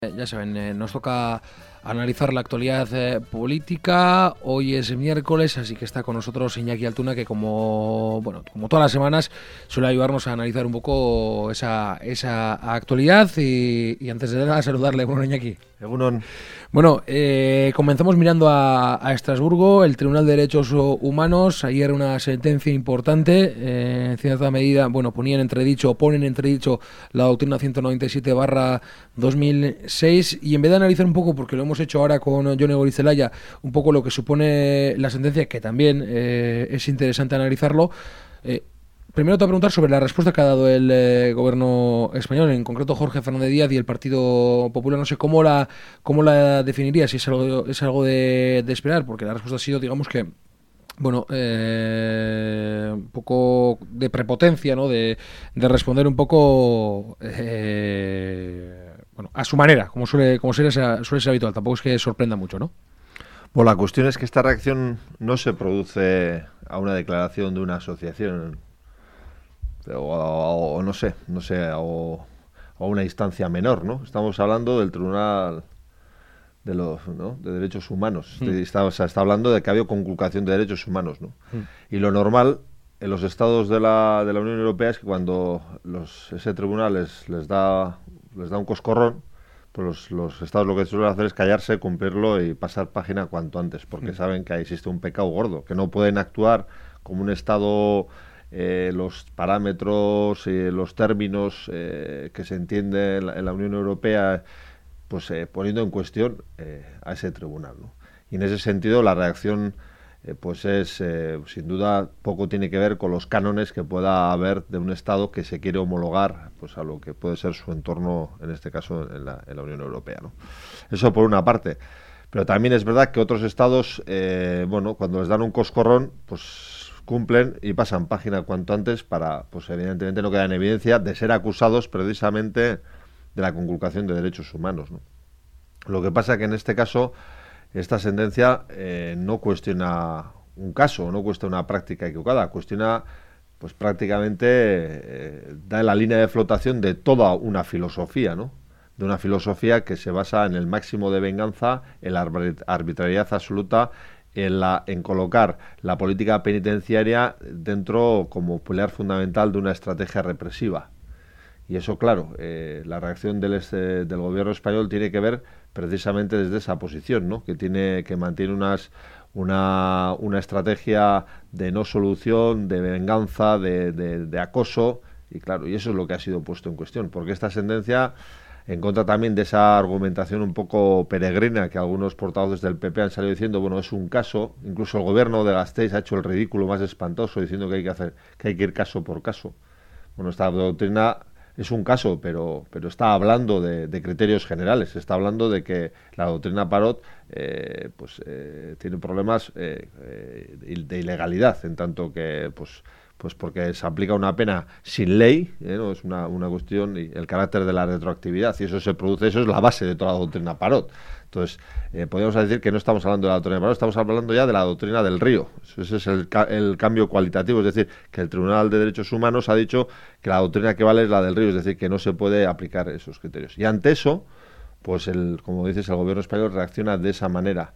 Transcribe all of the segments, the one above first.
Ya saben, nos toca analizar la actualidad política. Hoy es miércoles, así que está con nosotros Iñaki Altuna, que como todas las semanas suele ayudarnos a analizar un poco esa actualidad. Y antes de nada, saludarle. Bueno, Iñaki. Bueno, comenzamos mirando a Estrasburgo, el Tribunal de Derechos Humanos. Ayer una sentencia importante, en cierta medida, ponen en entredicho la doctrina 197/2006, y en vez de analizar un poco, porque lo hemos hecho ahora con Jone Goirizelaia, un poco lo que supone la sentencia, que también es interesante analizarlo, primero te voy a preguntar sobre la respuesta que ha dado el gobierno español, en concreto Jorge Fernández Díaz y el Partido Popular. No sé cómo la definiría, si es algo de esperar, porque la respuesta ha sido, digamos que, un poco de prepotencia, ¿no? De responder un poco a su manera, como suele ser habitual. Tampoco es que sorprenda mucho, ¿no? Bueno, la cuestión es que esta reacción no se produce a una declaración de una asociación o no sé, o una instancia menor, ¿no? Estamos hablando del Tribunal de Derechos Humanos. Está hablando de que ha habido conculcación de derechos humanos, ¿no? Y lo normal en los estados de la Unión Europea es que cuando ese tribunal les da un coscorrón, pues los estados lo que suelen hacer es callarse, cumplirlo y pasar página cuanto antes, porque saben que ahí existe un pecado gordo, que no pueden actuar como un estado. Los parámetros y los términos que se entienden en la Unión Europea, pues poniendo en cuestión a ese tribunal, ¿no? Y en ese sentido la reacción pues es sin duda poco tiene que ver con los cánones que pueda haber de un Estado que se quiere homologar pues a lo que puede ser su entorno, en este caso en la Unión Europea, ¿no? Eso por una parte. Pero también es verdad que otros Estados, cuando les dan un coscorrón, pues cumplen y pasan página cuanto antes para, pues evidentemente no quedar en evidencia de ser acusados precisamente de la conculcación de derechos humanos, ¿no? Lo que pasa que en este caso esta sentencia no cuestiona un caso, no cuestiona una práctica equivocada, cuestiona pues prácticamente da la línea de flotación de toda una filosofía, ¿no? De una filosofía que se basa en el máximo de venganza, en la arbitrariedad absoluta, en colocar la política penitenciaria dentro como pilar fundamental de una estrategia represiva. Y eso, claro, la reacción del gobierno español tiene que ver precisamente desde esa posición, ¿no? Que mantiene una estrategia de no solución, de venganza, de acoso, y claro, y eso es lo que ha sido puesto en cuestión, porque esta sentencia, en contra también de esa argumentación un poco peregrina que algunos portavoces del PP han salido diciendo, es un caso, incluso el gobierno de Gasteiz ha hecho el ridículo más espantoso diciendo que hay que ir caso por caso. Esta doctrina es un caso, pero está hablando de criterios generales, está hablando de que la doctrina Parot tiene problemas de ilegalidad, en tanto que pues porque se aplica una pena sin ley, ¿no? Es una cuestión, y el carácter de la retroactividad, y eso es la base de toda la doctrina Parot. Entonces, podríamos decir que no estamos hablando de la doctrina Parot, estamos hablando ya de la doctrina del río. Ese es el cambio cualitativo, es decir, que el Tribunal de Derechos Humanos ha dicho que la doctrina que vale es la del río, es decir, que no se puede aplicar esos criterios. Y ante eso, pues como dices, el gobierno español reacciona de esa manera.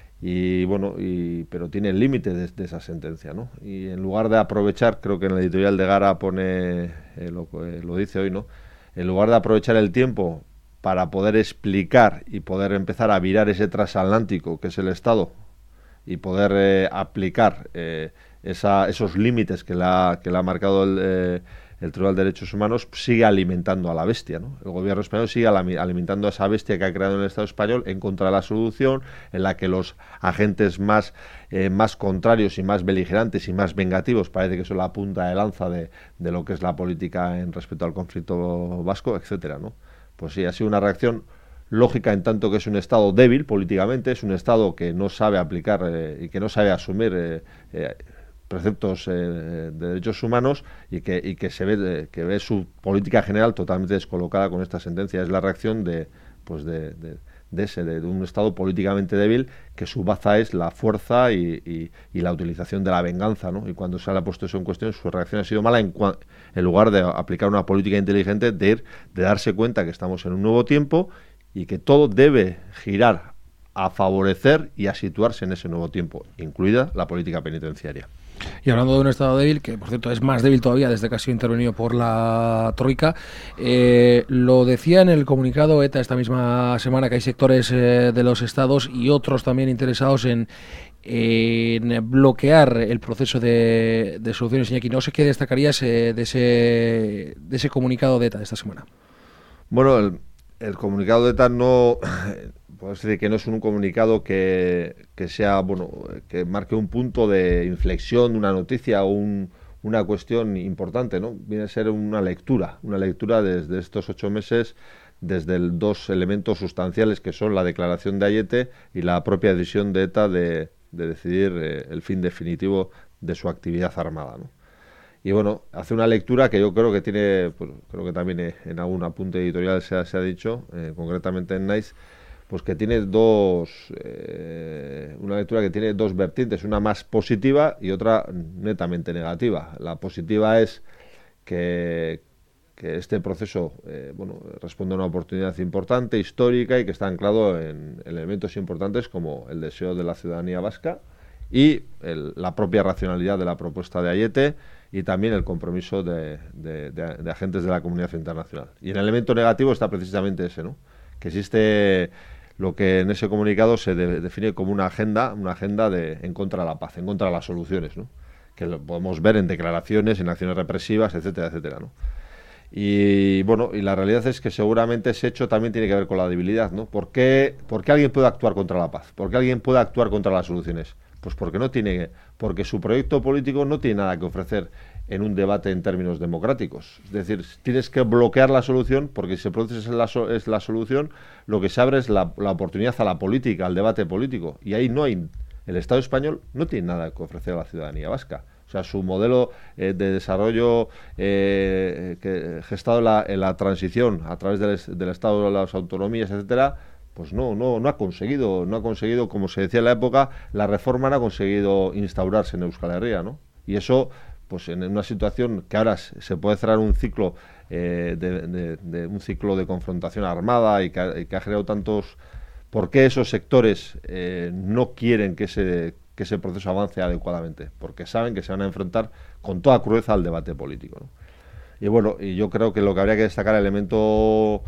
Pero tiene el límite de esa sentencia, ¿no? Y en lugar de aprovechar, creo que en la editorial de Gara pone, lo dice hoy, ¿no? En lugar de aprovechar el tiempo para poder explicar y poder empezar a virar ese transatlántico que es el Estado y poder aplicar esos límites que le ha marcado el Tribunal de Derechos Humanos, sigue alimentando a la bestia, ¿no? El gobierno español sigue alimentando a esa bestia que ha creado en el Estado español en contra de la solución, en la que los agentes más contrarios y más beligerantes y más vengativos parece que son la punta de lanza de lo que es la política en respecto al conflicto vasco, etcétera, ¿no? Pues sí, ha sido una reacción lógica en tanto que es un Estado débil políticamente, es un Estado que no sabe aplicar y que no sabe asumir preceptos de derechos humanos y que se ve que ve su política general totalmente descolocada con esta sentencia. Es la reacción de un Estado políticamente débil, que su baza es la fuerza y la utilización de la venganza, ¿no? Y cuando se le ha puesto eso en cuestión, su reacción ha sido mala en lugar de aplicar una política inteligente de darse cuenta que estamos en un nuevo tiempo y que todo debe girar a favorecer y a situarse en ese nuevo tiempo, incluida la política penitenciaria. Y hablando de un Estado débil, que por cierto es más débil todavía desde que ha sido intervenido por la Troika, lo decía en el comunicado ETA esta misma semana, que hay sectores de los Estados y otros también interesados en bloquear el proceso de soluciones. Iñaki, no sé qué destacarías de ese comunicado de ETA de esta semana. Bueno, el comunicado de ETA no... Puedo decir que no es un comunicado que sea, bueno, que marque un punto de inflexión, una noticia o una cuestión importante, ¿no? Viene a ser una lectura desde estos 8 meses, desde dos elementos sustanciales que son la declaración de Aiete y la propia decisión de ETA de decidir el fin definitivo de su actividad armada, ¿no? Y bueno, hace una lectura que yo creo que tiene, pues, creo que también en algún apunte editorial se ha dicho, concretamente en Nice, pues que tiene una lectura que tiene dos vertientes, una más positiva y otra netamente negativa. La positiva es que este proceso responde a una oportunidad importante, histórica, y que está anclado en elementos importantes como el deseo de la ciudadanía vasca y la propia racionalidad de la propuesta de Aiete y también el compromiso de agentes de la comunidad internacional. Y en el elemento negativo está precisamente ese, ¿no? Que existe lo que en ese comunicado se define como una agenda en contra de la paz, en contra de las soluciones, ¿no? Que lo podemos ver en declaraciones, en acciones represivas, etcétera, etcétera, ¿no? Y bueno, y la realidad es que seguramente ese hecho también tiene que ver con la debilidad, ¿no? ¿Por qué alguien puede actuar contra la paz? ¿Por qué alguien puede actuar contra las soluciones? Pues porque su proyecto político no tiene nada que ofrecer en un debate en términos democráticos. Es decir, tienes que bloquear la solución, porque si el proceso es la solución, lo que se abre es la oportunidad a la política, al debate político. Y ahí el Estado español no tiene nada que ofrecer a la ciudadanía vasca. O sea, su modelo de desarrollo gestado en la transición a través del Estado, de las autonomías, etcétera, pues no ha conseguido, como se decía en la época, la reforma no ha conseguido instaurarse en Euskal Herria, ¿no? Y eso, pues en una situación que ahora se puede cerrar un ciclo un ciclo de confrontación armada y que ha generado tantos... ¿Por qué esos sectores no quieren que ese proceso avance adecuadamente? Porque saben que se van a enfrentar con toda crudeza al debate político, ¿no? Y bueno, y yo creo que lo que habría que destacar, el elemento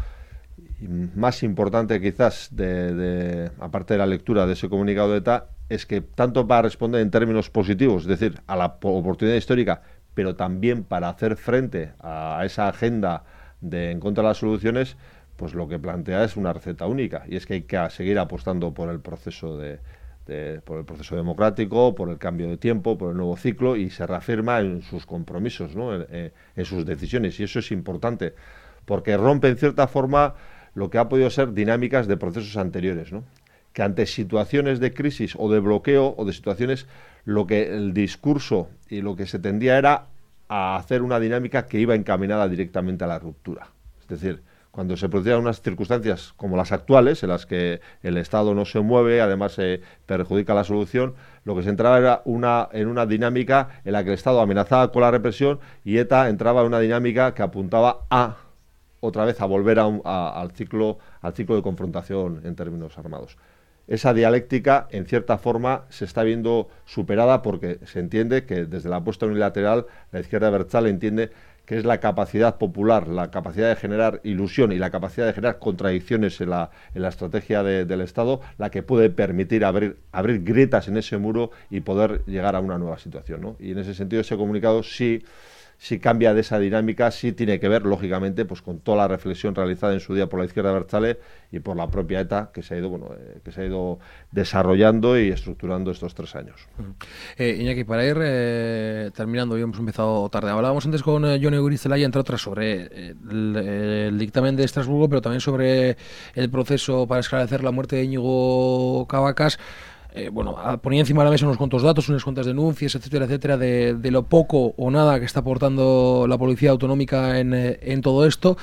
más importante quizás, aparte de la lectura de ese comunicado de ETA, es que tanto para responder en términos positivos, es decir, a la oportunidad histórica, pero también para hacer frente a esa agenda en contra de las soluciones, pues lo que plantea es una receta única, y es que hay que seguir apostando por el proceso por el proceso democrático, por el cambio de tiempo, por el nuevo ciclo, y se reafirma en sus compromisos, ¿no? en sus decisiones, y eso es importante, porque rompe en cierta forma lo que ha podido ser dinámicas de procesos anteriores, ¿no? Que ante situaciones de crisis o de bloqueo o de situaciones, lo que el discurso y lo que se tendía era a hacer una dinámica que iba encaminada directamente a la ruptura. Es decir, cuando se producían unas circunstancias como las actuales, en las que el Estado no se mueve, además se perjudica la solución, lo que se entraba era en una dinámica en la que el Estado amenazaba con la represión y ETA entraba en una dinámica que apuntaba otra vez a volver al ciclo de confrontación en términos armados. Esa dialéctica, en cierta forma, se está viendo superada porque se entiende que desde la apuesta unilateral la izquierda abertzale entiende que es la capacidad popular, la capacidad de generar ilusión y la capacidad de generar contradicciones en la estrategia del Estado, la que puede permitir abrir grietas en ese muro y poder llegar a una nueva situación, ¿no? Y en ese sentido ese comunicado sí cambia de esa dinámica, sí tiene que ver, lógicamente, pues con toda la reflexión realizada en su día por la izquierda abertzale y por la propia ETA, que se ha ido desarrollando y estructurando estos 3 años. Iñaki, para ir terminando, ya hemos empezado tarde. Hablábamos antes con Jon Goirizelaya, entre otras, sobre el dictamen de Estrasburgo, pero también sobre el proceso para esclarecer la muerte de Íñigo Cabacas. Ponía encima de la mesa unos cuantos datos, unas cuantas denuncias, etcétera, etcétera, de lo poco o nada que está aportando la Policía Autonómica en todo esto.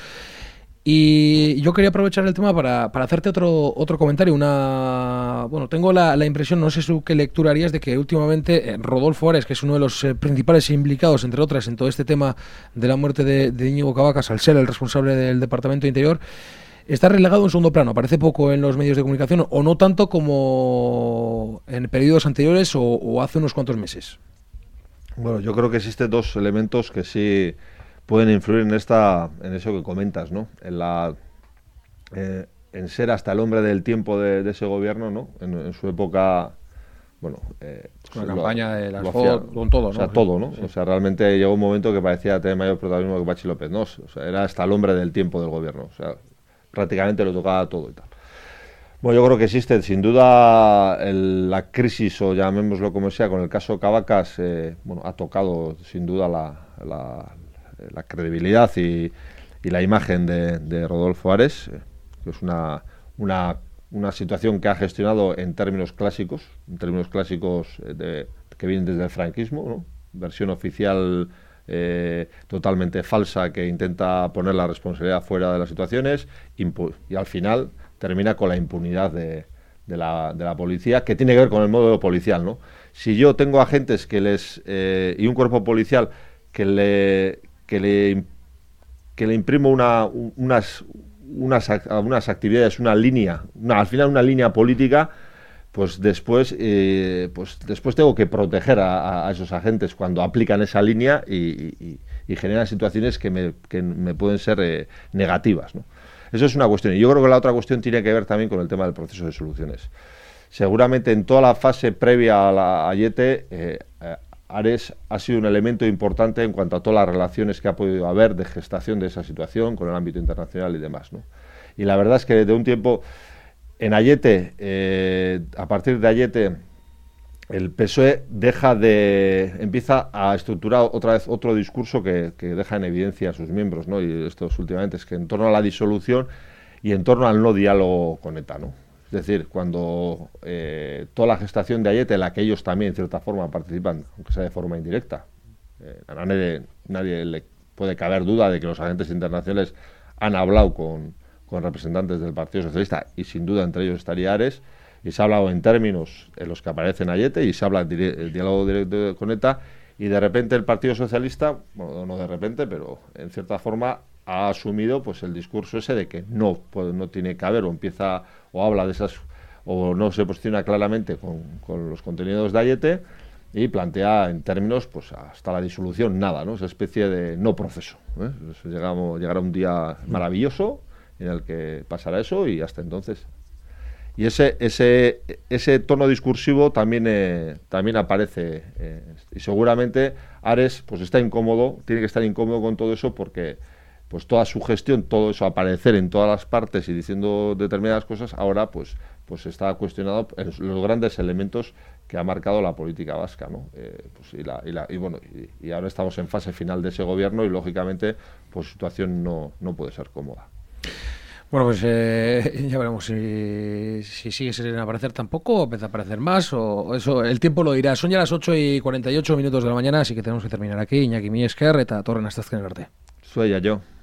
Y yo quería aprovechar el tema para hacerte otro comentario. Tengo la impresión, no sé qué lectura harías, de que últimamente Rodolfo Ares, que es uno de los principales implicados, entre otras, en todo este tema de la muerte de Íñigo Cabacas, al ser el responsable del Departamento de Interior, está relegado en segundo plano, aparece poco en los medios de comunicación, o no tanto como en periodos anteriores o hace unos cuantos meses. Bueno, yo creo que existen dos elementos que sí pueden influir en eso que comentas, ¿no? En ser hasta el hombre del tiempo de ese gobierno, ¿no? En su época, bueno, con la campaña de las fotos, con todo, ¿no? O sea, todo, ¿no? Sí. O sea, realmente llegó un momento que parecía tener mayor protagonismo que Pachi López, ¿no? O sea, era hasta el hombre del tiempo del gobierno, o sea, prácticamente lo tocaba todo y tal. Bueno, yo creo que existe, sin duda, la crisis, o llamémoslo como sea, con el caso Cavacas, bueno, ha tocado, sin duda, la credibilidad y la imagen de Rodolfo Ares, que es una situación que ha gestionado en términos clásicos que vienen desde el franquismo, ¿no? Versión oficial totalmente falsa que intenta poner la responsabilidad fuera de las situaciones y al final termina con la impunidad de la policía, que tiene que ver con el modelo policial, ¿no? Si yo tengo agentes y un cuerpo policial que le imprimo unas actividades, una línea, al final una línea política, pues después tengo que proteger a esos agentes cuando aplican esa línea y generan situaciones que me pueden ser negativas, ¿no? Eso es una cuestión. Y yo creo que la otra cuestión tiene que ver también con el tema del proceso de soluciones. Seguramente en toda la fase previa a la Ayete, Ares ha sido un elemento importante en cuanto a todas las relaciones que ha podido haber de gestación de esa situación con el ámbito internacional y demás, ¿no? Y la verdad es que desde un tiempo en Ayete, a partir de Ayete, el PSOE empieza a estructurar otra vez otro discurso que deja en evidencia a sus miembros, ¿no? Y estos últimamente es que en torno a la disolución y en torno al no diálogo con ETA, ¿no? Es decir, cuando toda la gestación de Ayete, en la que ellos también, en cierta forma, participan, aunque sea de forma indirecta, a nadie le puede caber duda de que los agentes internacionales han hablado con representantes del Partido Socialista y sin duda entre ellos estaría Ares, y se ha hablado en términos en los que aparece Ayete y se habla el diálogo directo con ETA, y de repente el Partido Socialista, bueno, no de repente, pero en cierta forma ha asumido pues el discurso ese de que no tiene que haber, o habla de esas, o no se posiciona claramente con los contenidos de Ayete, y plantea en términos pues hasta la disolución nada, ¿no? Esa especie de no proceso, ¿eh? Llegará un día maravilloso en el que pasará eso y hasta entonces. Y ese tono discursivo también aparece, y seguramente Ares pues tiene que estar incómodo con todo eso, porque pues toda su gestión, todo eso, aparecer en todas las partes y diciendo determinadas cosas, ahora pues está cuestionado en los grandes elementos que ha marcado la política vasca, ¿no? Y ahora estamos en fase final de ese gobierno y lógicamente pues su situación no puede ser cómoda. Bueno, pues ya veremos si sigue sin aparecer tampoco, o empieza a aparecer más, o eso, el tiempo lo dirá. Son ya las 8:48 de la mañana, así que tenemos que terminar aquí. Iñaki, mi esker, eta torren astazken arte. Zuei, jo.